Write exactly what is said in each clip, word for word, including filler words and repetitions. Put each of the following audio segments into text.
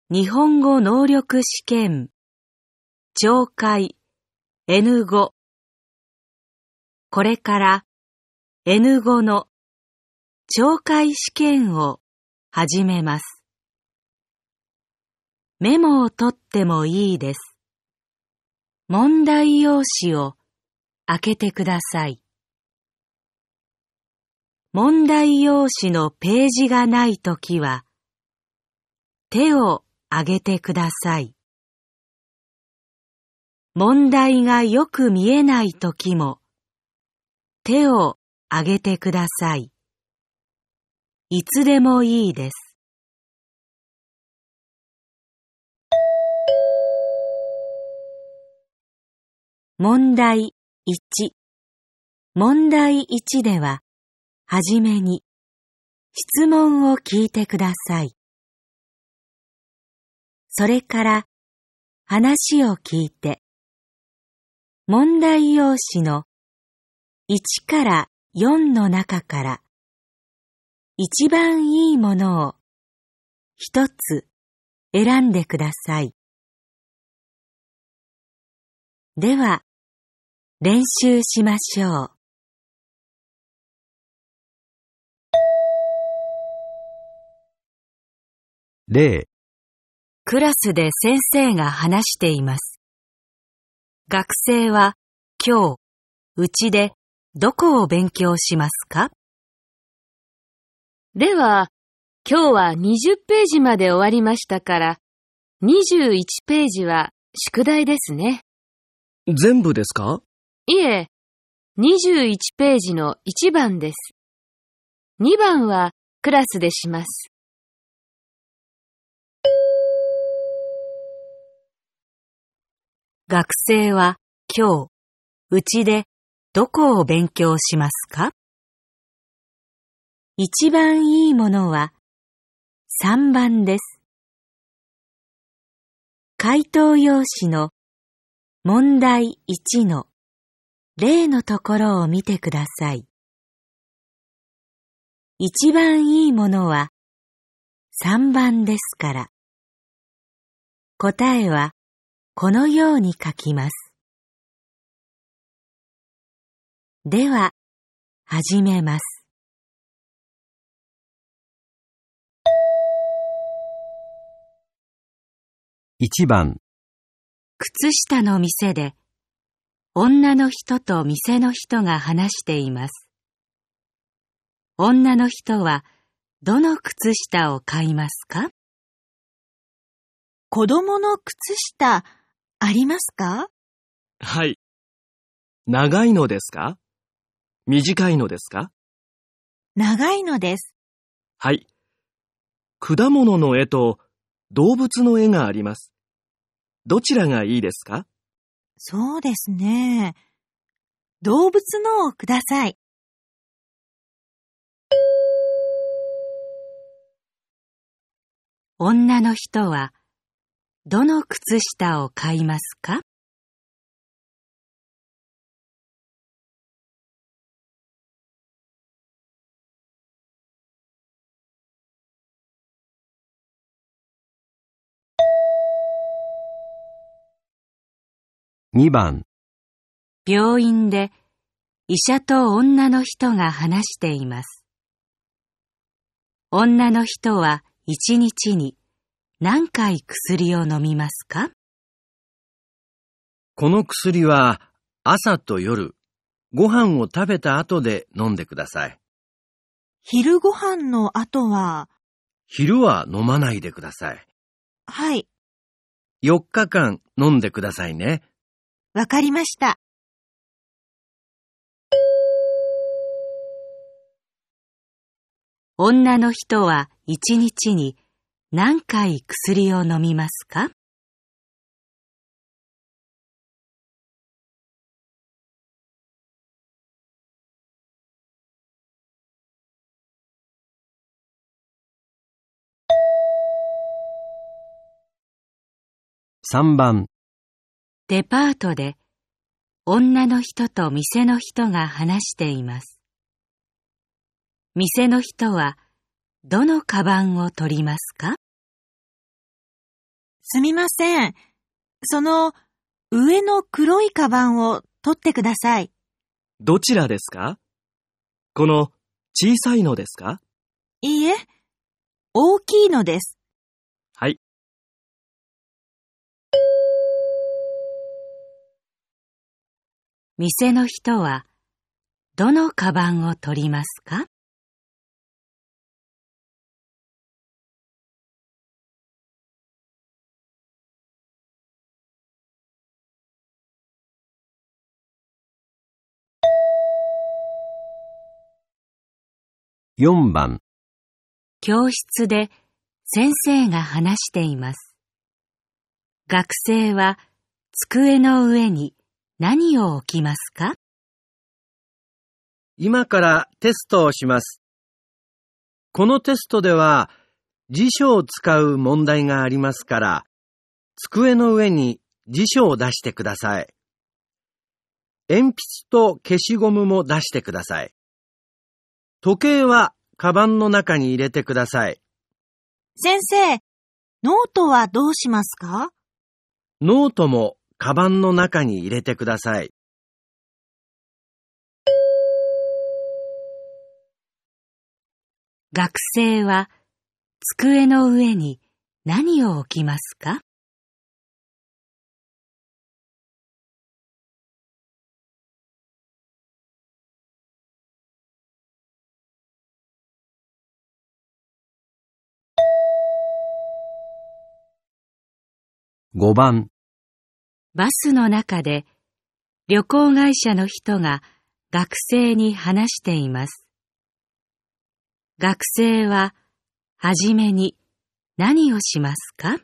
日本語能力試験聴解 エヌご。 これから エヌご の聴解試験を始めます。メモを取ってもいいです。問題用紙を開けてください。問題用紙のページがないときは、手を挙げてください。問題がよく見えないときも、手を挙げてください。いつでもいいです。問題いち。問題いちでは、はじめに質問を聞いてください。それから話を聞いて、問題用紙のいちからよんの中から一番いいものを一つ選んでください。では、練習しましょう。 例。 クラスで先生が話しています。学生は今日、うちでどこを勉強しますか？ では、今日はにじゅっページまで終わりましたから、にじゅういちページは宿題ですね。 全部ですか？ いえ、にじゅういちページのいちばんです。にばんはクラスでします。 学生は今日、うちでどこを勉強しますか？一番いいものはさんばんです。回答用紙の問題いちの例のところを見てください。一番いいものはさんばんですから、答えはこのように書きます。では、始めます。 いちばん。 靴下の店で、女の人と店の人が話しています。女の人はどの靴下を買いますか？ 子供の靴下、ありますか？ はい。長いのですか？短いのですか？ 長いのです。 はい。果物の絵と動物の絵があります。どちらがいいですか？ そうですね。動物のをください。 女の人はどの靴下を買いますか？ にばん。 病院で医者と女の人が話しています。女の人は一日に何回薬を飲みますか？ この薬は朝と夜、ご飯を食べた後で飲んでください。 昼ご飯の後は、 昼は飲まないでください。 はい、 よっかかん飲んでくださいね。 わかりました。 女の人は一日に何回薬を飲みますか？ さんばん。 デパートで女の人と店の人が話しています。店の人はどのカバンを取りますか？ すみません。その上の黒いカバンを取ってください。 どちらですか？この小さいのですか？ いいえ、大きいのです。 はい。 店の人はどのカバンを取りますか？ よんばん。 教室で先生が話しています。学生は机の上に何を置きますか？ 今からテストをします。このテストでは辞書を使う問題がありますから、机の上に辞書を出してください。鉛筆と消しゴムも出してください。時計はカバンの中に入れてください。 先生、ノートはどうしますか？ ノートもカバンの中に入れてください。 学生は机の上に何を置きますか？ ごばん。 バスの中で旅行会社の人が学生に話しています。学生ははじめに何をしますか？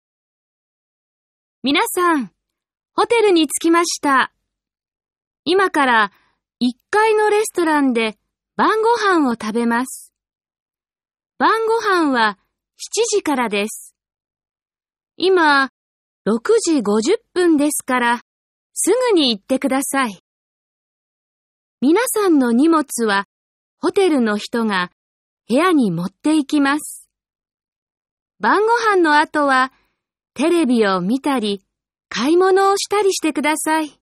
皆さん、ホテルに着きました。今からいっかいのレストランで晩ご飯を食べます。晩ご飯はしちじからです。今、ろくじごじゅっぷんですから、すぐに行ってください。皆さんの荷物はホテルの人が部屋に持って行きます。晩ご飯の後はテレビを見たり、買い物をしたりしてください。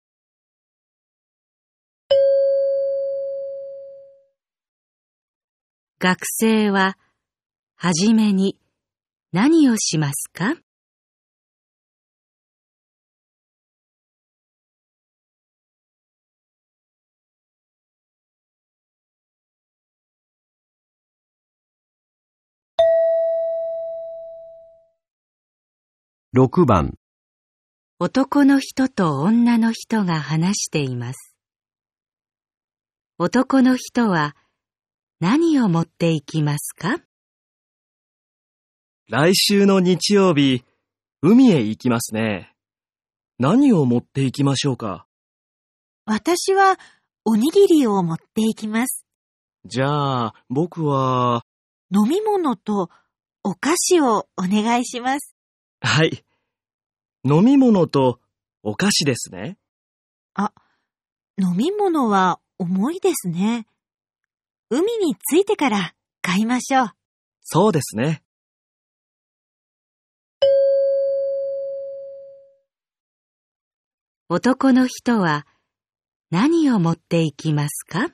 学生ははじめに何をしますか？ ろくばん。 男の人と女の人が話しています。男の人は何を持っていきますか？ 来週の日曜日、海へ行きますね。何を持って行きましょうか？ 私はおにぎりを持っていきます。 じゃあ、僕は、 飲み物とお菓子をお願いします。 はい。飲み物とお菓子ですね。 あ、飲み物は重いですね。海に着いてから買いましょう。 そうですね。 男の人は何を持っていきますか？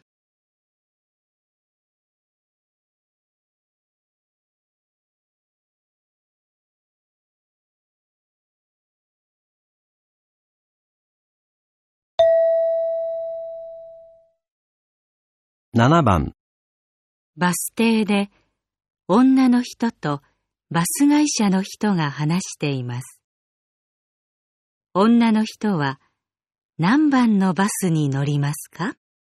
ななばん。 バス停で女の人とバス会社の人が話しています。女の人は何番のバスに乗りますか？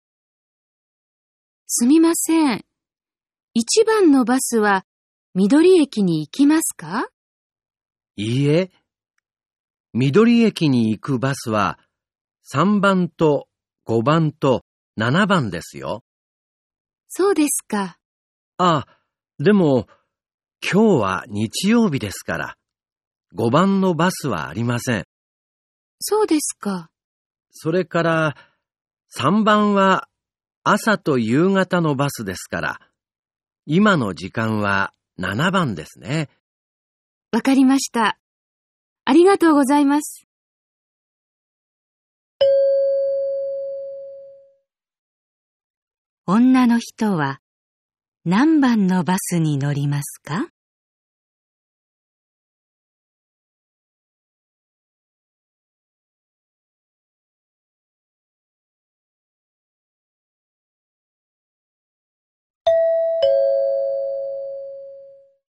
すみません。いちばんのバスは緑駅に行きますか？ いいえ。緑駅に行くバスはさんばんとごばんとななばんですよ。 そうですか。 あ、でも今日は日曜日ですから、ごばんのバスはありません。 そうですか。 それからさんばんは朝と夕方のバスですから、今の時間はななばんですね。 わかりました。 ありがとうございます。 女の人は何番のバスに乗りますか？